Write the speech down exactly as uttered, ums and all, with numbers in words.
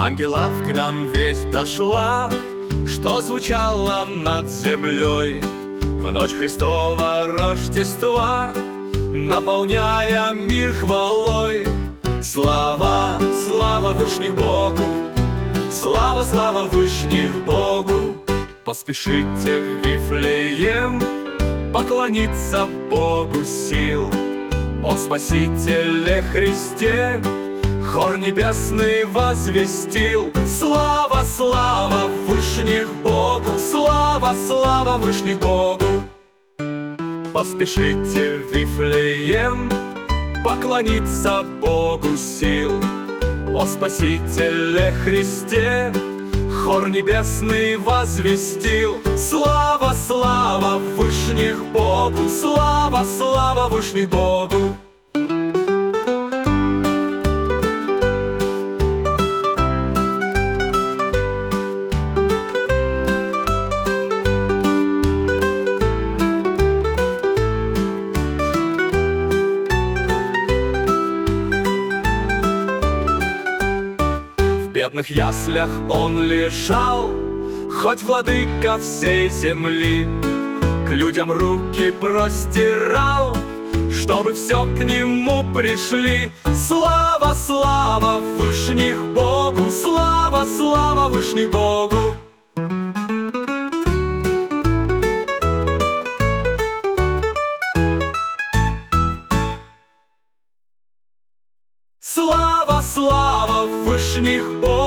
ангелов к нам весть дошла, что звучало над землей в ночь Христова Рождества, наполняя мир хвалой. Слава, слава Вышних Богу, слава, слава Вышних Богу. Поспешите в Вифлеем поклониться Богу сил. О Спасителе Христе хор небесный возвестил. Слава, слава Вышних Богу, слава, слава Вышних Богу. Поспешите в Вифлеем поклониться Богу сил. О Спасителе Христе хор небесный возвестил. Слава, слава Вышних Богу, слава, слава Вышних Богу. В бедных яслях он лежал, хоть владыка всей земли, к людям руки простирал, чтобы все к нему пришли. Слава, слава Вышних Богу, слава, слава Вышних Богу. Слава, слава Вышних Богу.